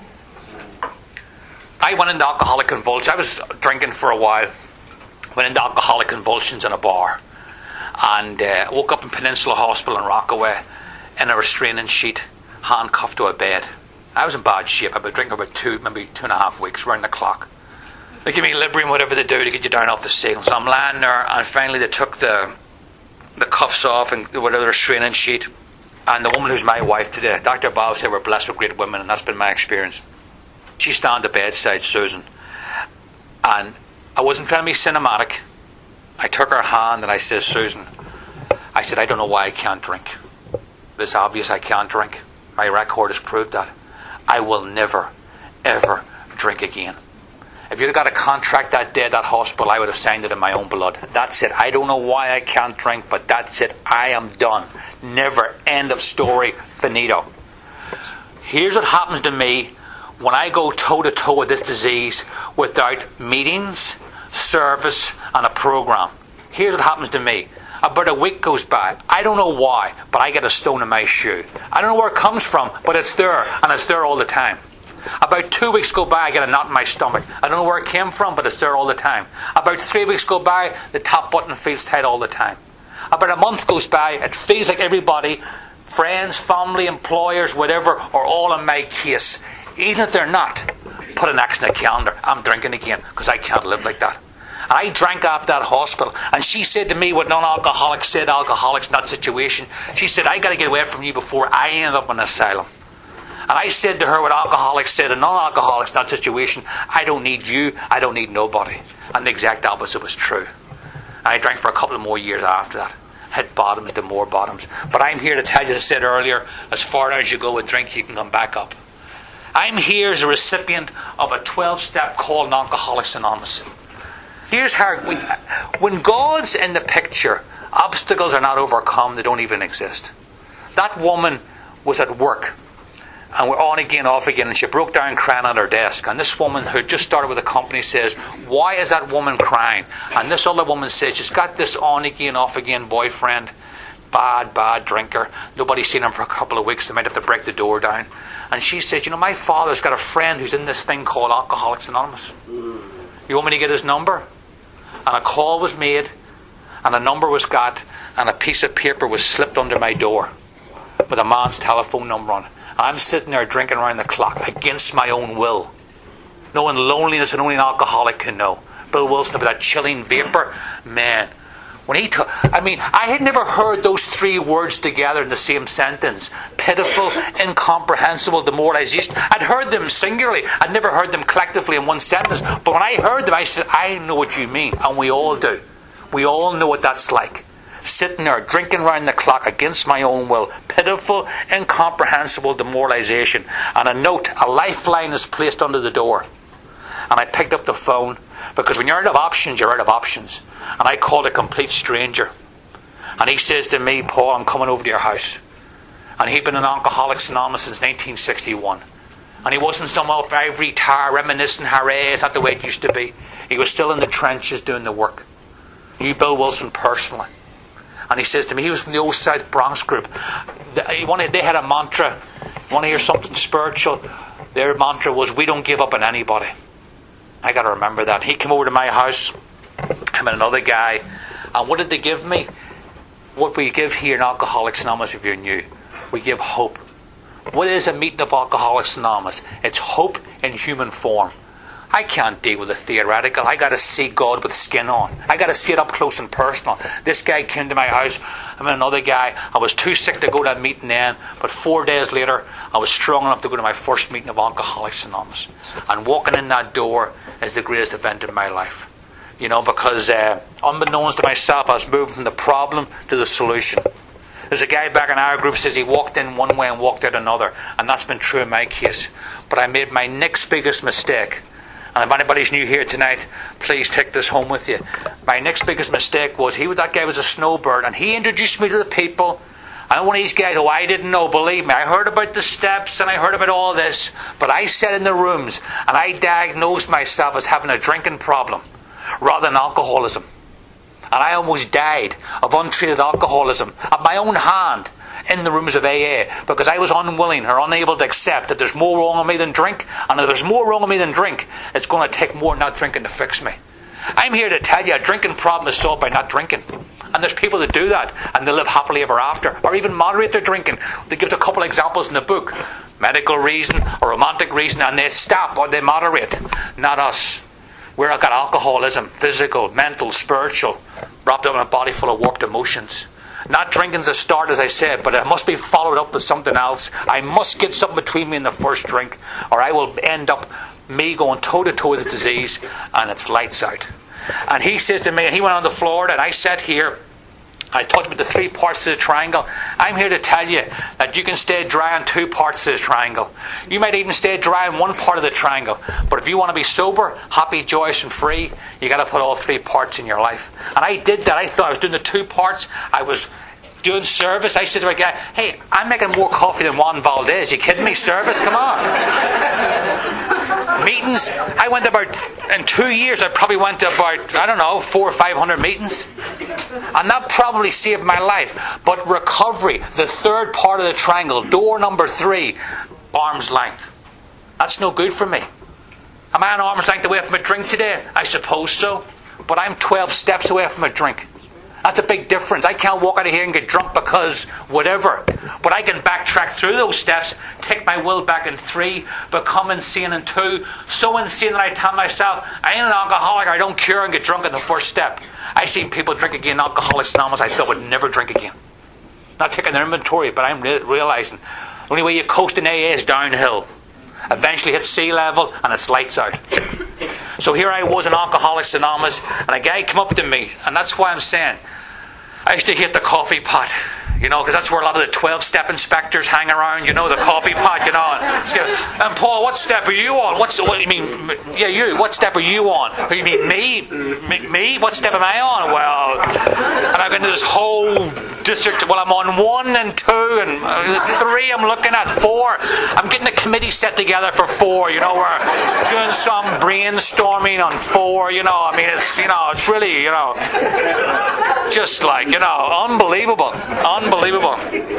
I went into alcoholic convulsions. I was drinking for a while. Went into alcoholic convulsions in a bar. And uh, woke up in Peninsula Hospital in Rockaway in a restraining sheet, handcuffed to a bed. I was in bad shape. I'd been drinking about two, maybe two and a half weeks, round the clock. They give me Librium, whatever they do to get you down off the scale. So I'm lying there, and finally they took the the cuffs off and whatever restraining sheet. And the woman who's my wife today, Doctor Bob, said we're blessed with great women, and that's been my experience. She's standing at the bedside, Susan. And I wasn't trying to be cinematic. I took her hand and I said, Susan, I said, I don't know why I can't drink. It's obvious I can't drink. My record has proved that. I will never, ever drink again. If you'd have got a contract that day at that hospital, I would have signed it in my own blood. That's it. I don't know why I can't drink, but that's it. I am done. Never. End of story. Finito. Here's what happens to me when I go toe-to-toe with this disease without meetings, service, and a program. Here's what happens to me. About a week goes by. I don't know why, but I get a stone in my shoe. I don't know where it comes from, but it's there, and it's there all the time. About two weeks go by, I get a knot in my stomach. I don't know where it came from, but it's there all the time. About three weeks go by, the top button feels tight all the time. About a month goes by, it feels like everybody, friends, family, employers, whatever, are all in my case. Even if they're not, put an X in the calendar. I'm drinking again, because I can't live like that. And I drank after that hospital, and she said to me what non-alcoholics said, alcoholics in that situation. She said, I got to get away from you before I end up in an asylum. And I said to her what alcoholics said and non-alcoholics in that situation, I don't need you, I don't need nobody. And the exact opposite was true. And I drank for a couple of more years after that. Hit bottoms to more bottoms. But I'm here to tell you, as I said earlier, as far as you go with drink, you can come back up. I'm here as a recipient of a twelve-step called Alcoholics Anonymous. Here's how, when, when God's in the picture, obstacles are not overcome, they don't even exist. That woman was at work. And we're on again, off again, and she broke down crying at her desk. And this woman who just started with the company says, why is that woman crying? And this other woman says, she's got this on again, off again boyfriend, bad, bad drinker. Nobody's seen him for a couple of weeks, they might have to break the door down. And she says, you know, my father's got a friend who's in this thing called Alcoholics Anonymous. You want me to get his number? And a call was made, and a number was got, and a piece of paper was slipped under my door with a man's telephone number on it. I'm sitting there drinking around the clock against my own will, knowing loneliness that only an alcoholic can know. Bill Wilson about that chilling vapor, man. When he took, I mean, I had never heard those three words together in the same sentence: pitiful, incomprehensible, demoralization. I'd heard them singularly. I'd never heard them collectively in one sentence. But when I heard them, I said, I know what you mean, and we all do. We all know what that's like. Sitting there, drinking round the clock against my own will. Pitiful, incomprehensible demoralization. And a note, a lifeline is placed under the door. And I picked up the phone, because when you're out of options, you're out of options. And I called a complete stranger. And he says to me, Paul, I'm coming over to your house. And he'd been in Alcoholics Anonymous since nineteen sixty-one. And he wasn't some off ivory tower reminiscing, hooray, it's not the way it used to be. He was still in the trenches doing the work. Knew Bill Wilson personally. And he says to me, he was from the old South Bronx group. They had a mantra. You want to hear something spiritual? Their mantra was, we don't give up on anybody. I got to remember that. He came over to my house, him and another guy. And what did they give me? What we give here in Alcoholics Anonymous, if you're new, we give hope. What is a meeting of Alcoholics Anonymous? It's hope in human form. I can't deal with the theoretical. I got to see God with skin on. I got to see it up close and personal. This guy came to my house. I met another guy. I was too sick to go to that meeting then, but four days later, I was strong enough to go to my first meeting of Alcoholics Anonymous. And walking in that door is the greatest event in my life. You know, because uh, unbeknownst to myself, I was moving from the problem to the solution. There's a guy back in our group who says he walked in one way and walked out another, and that's been true in my case. But I made my next biggest mistake. And if anybody's new here tonight, please take this home with you. My next biggest mistake was he that guy was a snowbird, and he introduced me to the people. And one of these guys who I didn't know, believe me, I heard about the steps and I heard about all this, but I sat in the rooms and I diagnosed myself as having a drinking problem rather than alcoholism. And I almost died of untreated alcoholism at my own hand in the rooms of A A because I was unwilling or unable to accept that there's more wrong with me than drink, and if there's more wrong with me than drink, it's going to take more not drinking to fix me. I'm here to tell you a drinking problem is solved by not drinking. And there's people that do that and they live happily ever after, or even moderate their drinking. They give a couple of examples in the book. Medical reason or romantic reason, and they stop or they moderate. Not us. We've got alcoholism, physical, mental, spiritual, wrapped up in a body full of warped emotions. Not drinking's a start, as I said, but it must be followed up with something else. I must get something between me and the first drink, or I will end up me going toe-to-toe with the disease, and it's lights out. And he says to me, and he went on to Florida, and I sat here, I talked about the three parts of the triangle. I'm here to tell you that you can stay dry on two parts of the triangle. You might even stay dry on one part of the triangle. But if you want to be sober, happy, joyous and free, you got to put all three parts in your life. And I did that. I thought I was doing the two parts. I was doing service. I said to my guy, hey, I'm making more coffee than Juan Valdez. You kidding me? Service? Come on. Meetings. I went about, in two years, I probably went to about, I don't know, four or five hundred meetings. And that probably saved my life. But recovery, the third part of the triangle, door number three, arm's length. That's no good for me. Am I an arm's length away from a drink today? I suppose so. But I'm twelve steps away from a drink. That's a big difference. I can't walk out of here and get drunk because whatever. But I can backtrack through those steps, take my will back in three, become insane in two. So insane that I tell myself, I ain't an alcoholic, I don't cure and get drunk in the first step. I've seen people drink again in Alcoholics Anonymous I thought would never drink again. Not taking their inventory, but I'm re- realising the only way you coast in A A is downhill. Eventually hit sea level and it's lights out. So here I was in Alcoholics Anonymous, and a guy came up to me, and that's why I'm saying I used to hate the coffee pot, you know, because that's where a lot of the twelve-step inspectors hang around, you know, the coffee pot, you know. And, and Paul, what step are you on? What's what you mean? Yeah, you. What step are you on? Oh, you mean me? me? Me? What step am I on? Well, and I got into this whole district. Well, I'm on one and two and three. I'm looking at four. I'm getting a committee set together for four. You know, we're doing some brainstorming on four. You know, I mean, it's you know, it's really you know, just like you know, unbelievable. Unbelievable.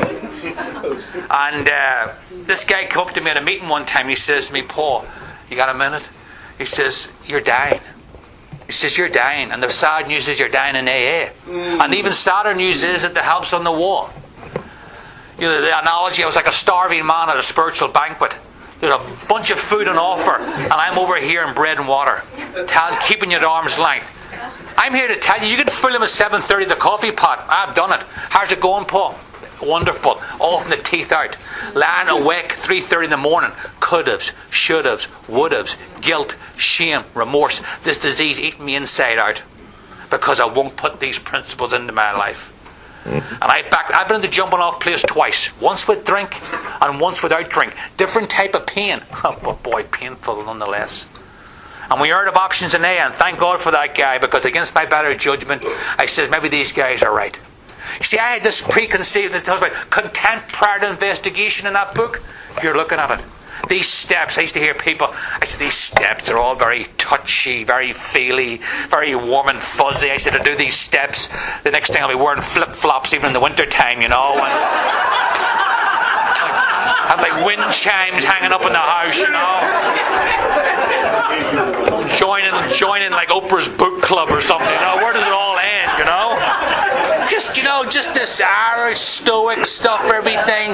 And uh, this guy came up to me at a meeting one time. He says to me, Paul, you got a minute? He says, you're dying. He says, you're dying. And the sad news is you're dying in A A. Mm. And even sadder news is that the help's on the wall. You know, the analogy, I was like a starving man at a spiritual banquet. There's a bunch of food on offer, and I'm over here in bread and water, tell, keeping you at arm's length. I'm here to tell you, you can fill him at seven thirty the coffee pot. I've done it. How's it going, Paul? Wonderful. All from the teeth out. Lying awake three thirty in the morning. Could-haves, should-haves, would-haves, guilt, shame, remorse. This disease eating me inside out because I won't put these principles into my life. Mm-hmm. And I back, I've been in the jumping off place twice. Once with drink and once without drink. Different type of pain. Oh, but boy, painful nonetheless. And we heard of options in A A, and thank God for that guy, because against my better judgment, I said, maybe these guys are right. You see, I had this preconceived, this talks about content prior to investigation in that book, if you're looking at it. These steps, I used to hear people, I said, these steps are all very touchy, very feely, very warm and fuzzy. I said, to do these steps, the next thing I'll be wearing flip-flops even in the winter time, you know. And have like wind chimes hanging up in the house, you know. Joining, joining like Oprah's book club or something, you know. Where does it all end, you know? Just, you know, just this Irish stoic stuff, everything.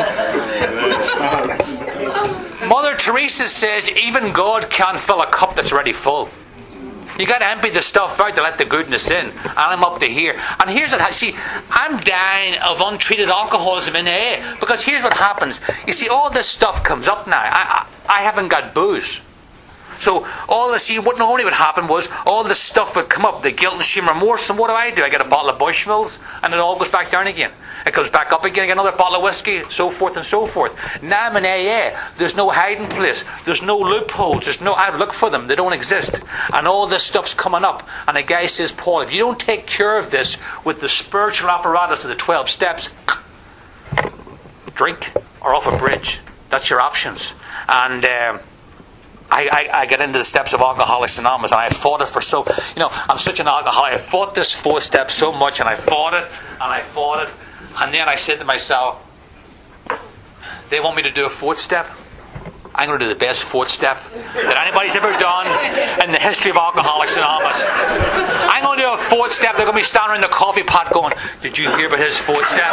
Mother Teresa says even God can't fill a cup that's already full. You got to empty the stuff out to let the goodness in. And I'm up to here. And here's what, see, I'm dying of untreated alcoholism in A A. Because here's what happens. You see, all this stuff comes up now. I, I, I haven't got booze. So all this, see, what normally would happen was all this stuff would come up, the guilt and shame, remorse, and what do I do? I get a bottle of Bushmills, and it all goes back down again. It goes back up again, I get another bottle of whiskey, so forth and so forth. Now I'm in A A. There's no hiding place. There's no loopholes. There's no, I've looked for them. They don't exist. And all this stuff's coming up. And a guy says, Paul, if you don't take care of this with the spiritual apparatus of the twelve steps, drink or off a bridge. That's your options. And um, I, I, I get into the steps of Alcoholics Anonymous, and I fought it for so, you know, I'm such an alcoholic. I fought this fourth step so much, and I fought it, and I fought it, and then I said to myself, they want me to do a fourth step? I'm going to do the best fourth step that anybody's ever done in the history of Alcoholics Anonymous. I'm going to do a fourth step. They're going to be standing around the coffee pot going, did you hear about his fourth step?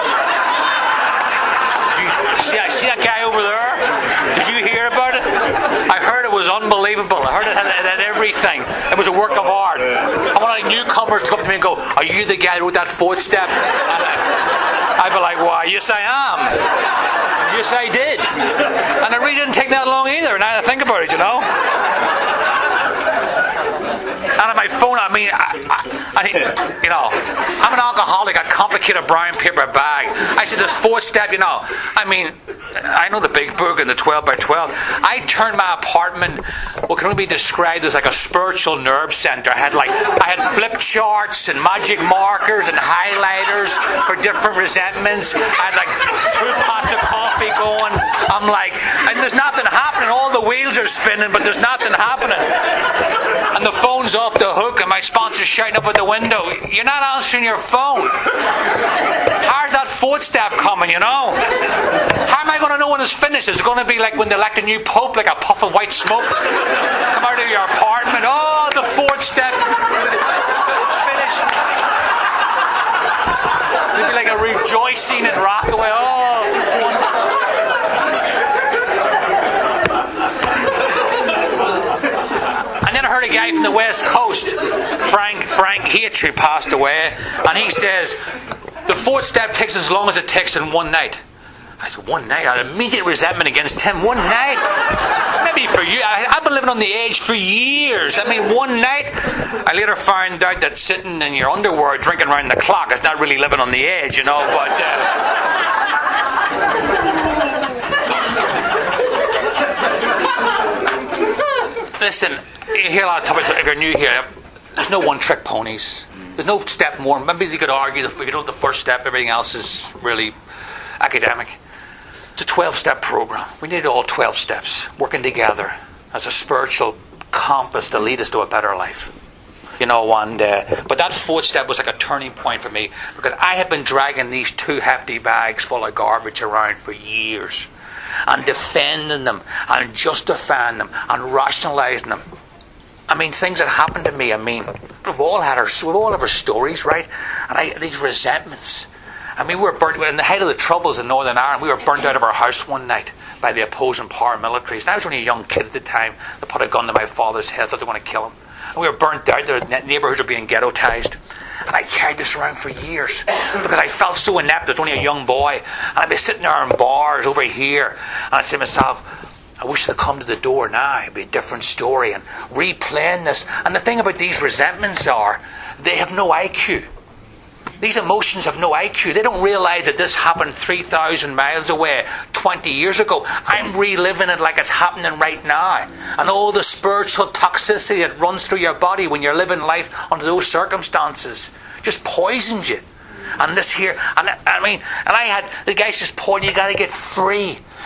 Did you see, see that guy over there? Did you hear about it? I heard it was unbelievable. I heard it had, it had everything. It was a work of art. I want newcomers to come up to me and go, are you the guy who wrote that fourth step? I'd be like, why, yes I am. Yes I did. And it really didn't take that long either, now that I think about it, you know. And on my phone, I mean, I, I, I, you know, I'm an alcoholic, a complicated brown paper bag. I said, the fourth step, you know, I mean, I know the big book and the twelve by twelve. I turned my apartment, what can only be described as like a spiritual nerve center. I had like, I had flip charts and magic markers and highlighters for different resentments. I had like two pots of coffee going. I'm like, and there's nothing happening. All the wheels are spinning, but there's nothing happening. And the phone's off the hook, and my sponsor's shouting up at the window, you're not answering your phone. How's that fourth step coming, you know? How am I going to know when it's finished? Is it going to be like when they elect a new pope, like a puff of white smoke come out of your apartment? Oh, the fourth step, it's finished. There'll be like a rejoicing in Rockaway. Oh, and then I heard a guy from the West Coast, Frank Frank H, who passed away, and he says the fourth step takes as long as it takes in one night. I said, one night? I had immediate resentment against him. One night? Maybe for you. I, I've been living on the edge for years. I mean, one night? I later found out that sitting in your underwear drinking around the clock is not really living on the edge, you know, but... Uh... Listen, you hear a lot of topics, if you're new here, there's no one-trick ponies. There's no step more. Maybe you could argue that if you know the first step, everything else is really academic. It's a twelve-step program. We need all twelve steps working together as a spiritual compass to lead us to a better life. You know, and uh, but that fourth step was like a turning point for me, because I had been dragging these two hefty bags full of garbage around for years and defending them and justifying them and rationalising them. I mean, things that happened to me. I mean, we've all had our, we've all have our stories, right? And I, these resentments. I mean, we were burnt in the height of the troubles in Northern Ireland. We were burnt out of our house one night by the opposing paramilitaries. And I was only a young kid at the time. They put a gun to my father's head, thought they want to kill him. And we were burnt out. The neighbourhoods were being ghettoised. And I carried this around for years because I felt so inept. I was only a young boy, and I'd be sitting there in bars over here, and I'd say to myself, I wish they'd come to the door now. It'd be a different story, and replaying this. And the thing about these resentments are, they have no I Q. These emotions have no I Q. They don't realise that this happened three thousand miles away twenty years ago. I'm reliving it like it's happening right now. And all the spiritual toxicity that runs through your body when you're living life under those circumstances just poisons you. And this here, and I mean, and I had, the guy says, Paul, you got to get free.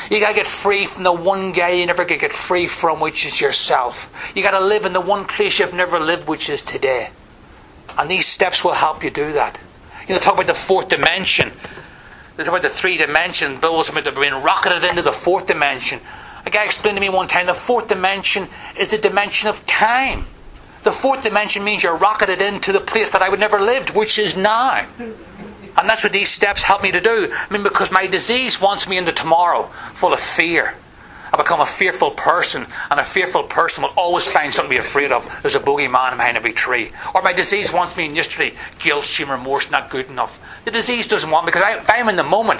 You got to get free from the one guy you never get free from, which is yourself. You got to live in the one place you've never lived, which is today. And these steps will help you do that. You know, talk about the fourth dimension. They talk about the three dimensions. Bill was about being rocketed into the fourth dimension. A guy explained to me one time, the fourth dimension is the dimension of time. The fourth dimension means you're rocketed into the place that I would never lived, which is now. And that's what these steps help me to do. I mean, because my disease wants me into tomorrow, full of fear. I become a fearful person, and a fearful person will always find something to be afraid of. There's a boogeyman behind every tree. Or my disease wants me in yesterday, guilt, shame, remorse, not good enough. The disease doesn't want me, because I, if I'm in the moment,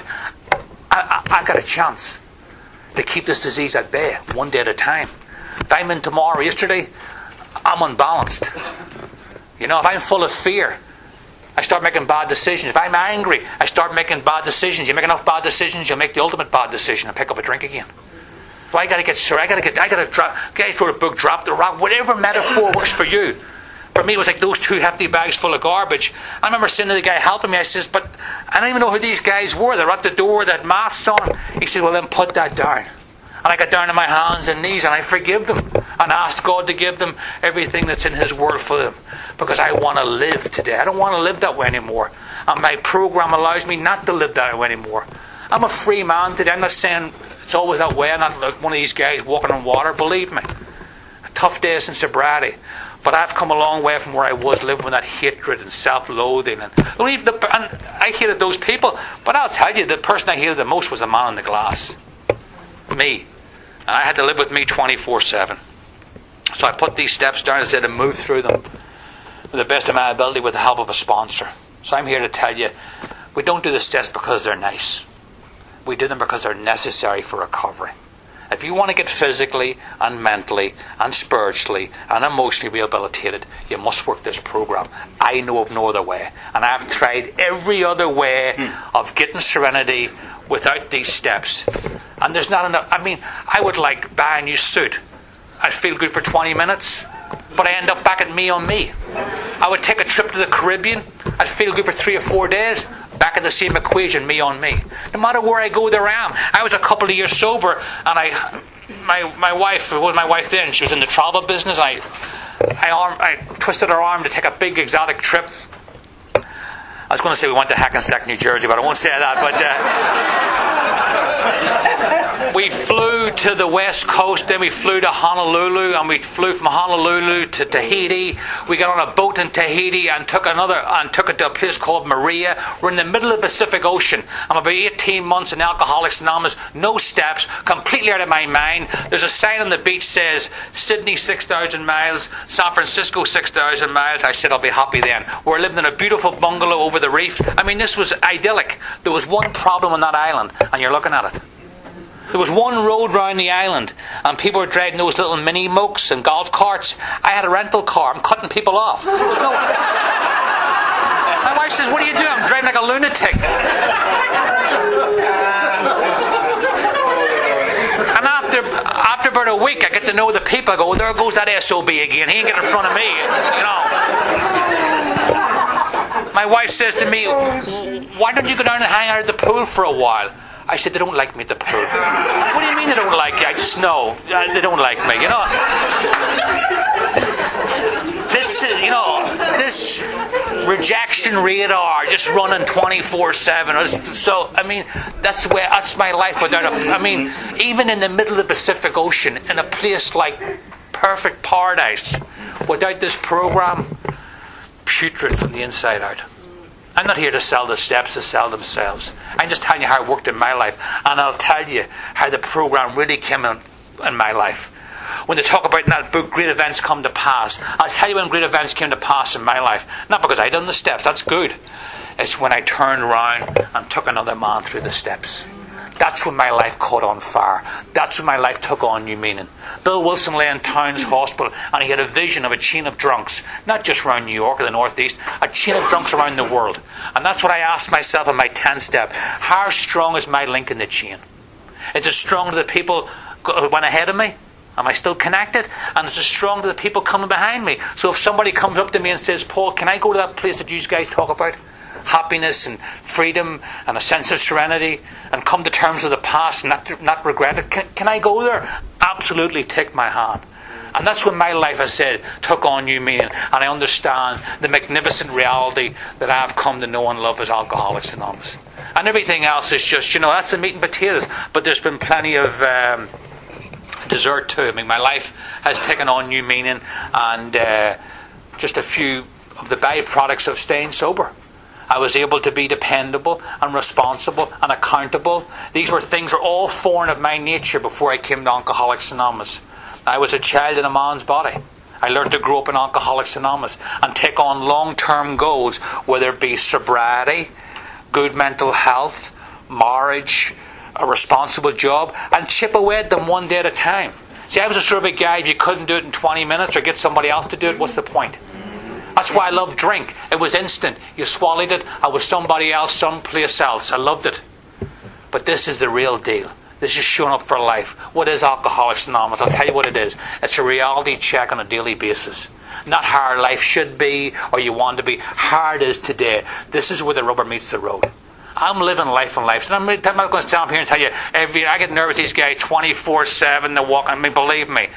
I, I, I've got a chance to keep this disease at bay, one day at a time. If I'm in tomorrow, yesterday, I'm unbalanced. You know, if I'm full of fear, I start making bad decisions. If I'm angry, I start making bad decisions. You make enough bad decisions, you'll make the ultimate bad decision and pick up a drink again. So I got to get sure. I got to get. I got to drop. Guys wrote a book, Drop the Rock. Whatever metaphor works for you. For me, it was like those two hefty bags full of garbage. I remember saying to the guy helping me, I says, "But I don't even know who these guys were. They're at the door. That masks on." He said, "Well, then put that down." And I got down on my hands and knees and I forgive them and asked God to give them everything that's in His Word for them, because I want to live today. I don't want to live that way anymore. And my program allows me not to live that way anymore. I'm a free man today. I'm not saying it's always that way. I'm not like one of these guys walking on water. Believe me, tough days in sobriety. But I've come a long way from where I was, living with that hatred and self-loathing. And, and I hated those people. But I'll tell you, the person I hated the most was the man in the glass. Me. And I had to live with me twenty-four seven. So I put these steps down and said to move through them with the best of my ability with the help of a sponsor. So I'm here to tell you, we don't do the steps because they're nice. We do them because they're necessary for recovery. If you want to get physically and mentally and spiritually and emotionally rehabilitated, you must work this program. I know of no other way. And I've tried every other way of getting serenity without these steps. And there's not enough. I mean, I would like buy a new suit. I'd feel good for twenty minutes, but I end up back at me on me. I would take a trip to the Caribbean. I'd feel good for three or four days. Back at the same equation, me on me. No matter where I go, there I am. I was a couple of years sober, and I, my my wife, it was my wife then, she was in the travel business. I, I, arm, I twisted her arm to take a big exotic trip. I was going to say we went to Hackensack, New Jersey, but I won't say that. But uh, we flew to the West Coast, then we flew to Honolulu, and we flew from Honolulu to Tahiti. We got on a boat in Tahiti and took another and took it to a place called Maria. We're in the middle of the Pacific Ocean. I'm about eighteen months in Alcoholics Anonymous, no steps, completely out of my mind. There's a sign on the beach says Sydney six thousand miles, San Francisco six thousand miles. I said I'll be happy then. We're living in a beautiful bungalow over the reef. I mean, this was idyllic. There was one problem on that island, and you're looking at it. There was one road round the island, and people were driving those little mini mokes and golf carts. I had a rental car. I'm cutting people off. There was no... My wife says, "What are you doing?" I'm driving like a lunatic. And after after about a week, I get to know the people. I go, "Well, there goes that S O B again. He ain't getting in front of me." You know. My wife says to me, "Why don't you go down and hang out at the pool for a while?" I said, "They don't like me at the pool." "What do you mean they don't like you?" "I just know. Uh, they don't like me." You know. This, uh, you know, this rejection radar just running twenty-four seven. So, I mean, that's the way, that's my life without a, I mean, even in the middle of the Pacific Ocean, in a place like perfect paradise, without this program, putrid from the inside out. I'm not here to sell the steps to sell themselves. I'm just telling you how it worked in my life. And I'll tell you how the program really came in, in my life. When they talk about in that book, great events come to pass, I'll tell you when great events came to pass in my life. Not because I done the steps, that's good. It's when I turned around and took another man through the steps. That's when my life caught on fire. That's when my life took on new meaning. Bill Wilson lay in Towns Hospital, and he had a vision of a chain of drunks, not just around New York or the Northeast, a chain of drunks around the world. And that's what I asked myself in my ten-step. How strong is my link in the chain? Is it strong to the people who went ahead of me? Am I still connected? And is it strong to the people coming behind me? So if somebody comes up to me and says, "Paul, can I go to that place that you guys talk about?" happiness and freedom and a sense of serenity and come to terms with the past and not, not regret it? Can, can I go there? Absolutely, take my hand. And that's when my life, as I said, took on new meaning. And I understand the magnificent reality that I've come to know and love as Alcoholics Anonymous. And everything else is just, you know, that's the meat and potatoes. But there's been plenty of um, dessert too. I mean, my life has taken on new meaning. And uh, just a few of the byproducts of staying sober. I was able to be dependable and responsible and accountable. These were things that were all foreign of my nature before I came to Alcoholics Anonymous. I was a child in a man's body. I learned to grow up in Alcoholics Anonymous and take on long-term goals, whether it be sobriety, good mental health, marriage, a responsible job, and chip away at them one day at a time. See, I was a sort of a guy, if you couldn't do it in twenty minutes or get somebody else to do it, what's the point? That's why I love drink. It was instant. You swallowed it, I was somebody else, someplace else. I loved it. But this is the real deal. This is showing up for life. What is Alcoholics Anonymous? I'll tell you what it is. It's a reality check on a daily basis. Not how our life should be or you want to be. How it is today. This is where the rubber meets the road. I'm living life and life. And I'm not going to stand up here and tell you, every, I get nervous, these guys twenty-four seven, they walk. I mean, believe me.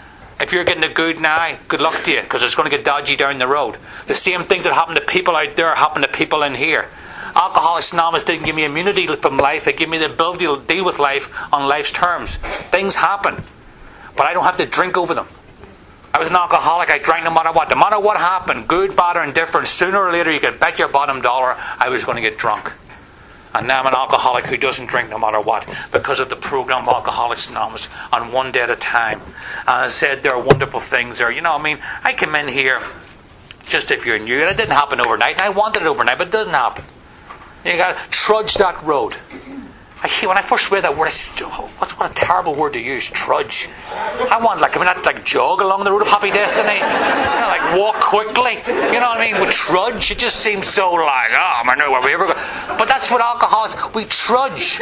If you're getting a good now, good luck to you, because it's going to get dodgy down the road. The same things that happen to people out there happen to people in here. Alcoholics Anonymous didn't give me immunity from life. It gave me the ability to deal with life on life's terms. Things happen. But I don't have to drink over them. I was an alcoholic. I drank no matter what. No matter what happened, good, bad, or indifferent, sooner or later you could bet your bottom dollar I was going to get drunk. And now I'm an alcoholic who doesn't drink no matter what, because of the program of Alcoholics Anonymous, on one day at a time. And I said there are wonderful things there. You know, I mean, I come in here, just if you're new, and it didn't happen overnight, and I wanted it overnight, but it doesn't happen. You got to trudge that road. I hear, when I first read that word, I said, oh, what, what a terrible word to use, trudge. I want, like, I mean, not like jog along the road of happy destiny. You know, like walk quickly. You know what I mean? With trudge, it just seems so like, oh, I know where we ever go. But that's what alcoholics, we trudge.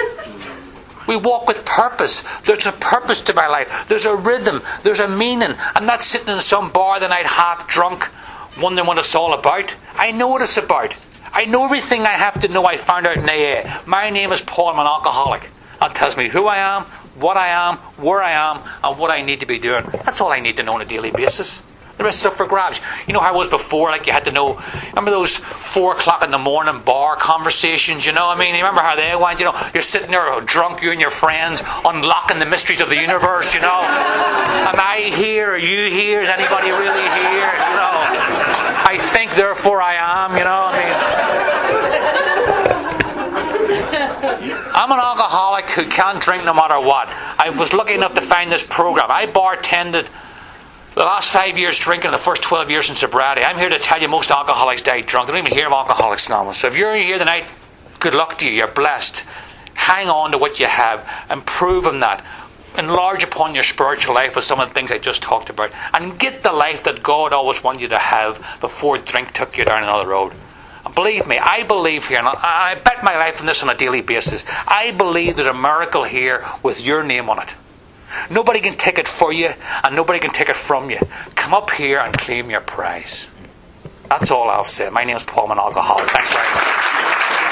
We walk with purpose. There's a purpose to my life. There's a rhythm. There's a meaning. I'm not sitting in some bar the night half drunk, wondering what it's all about. I know what it's about. I know everything I have to know. I found out in A A. My name is Paul. I'm an alcoholic. That tells me who I am, what I am, where I am, and what I need to be doing. That's all I need to know on a daily basis. The rest is up for grabs. You know how it was before? Like you had to know. Remember those four o'clock in the morning bar conversations? You know, I mean, you remember how they went? You know, you're sitting there drunk, you and your friends, unlocking the mysteries of the universe. You know, am I here? Are you here? Is anybody really here? You know. I think, therefore I am, you know, I mean. I'm an alcoholic who can't drink no matter what. I was lucky enough to find this program. I bartended the last five years drinking, the first twelve years in sobriety. I'm here to tell you most alcoholics die drunk. They don't even hear of Alcoholics Anonymous. So if you're here tonight, good luck to you. You're blessed. Hang on to what you have. Improve on that. Enlarge upon your spiritual life with some of the things I just talked about, and get the life that God always wanted you to have before drink took you down another road. And believe me, I believe here, and I, I bet my life on this on a daily basis, I believe there's a miracle here with your name on it. Nobody can take it for you, and nobody can take it from you. Come up here and claim your prize. That's all I'll say. My name is Paul, I'm an alcoholic. Thanks very much.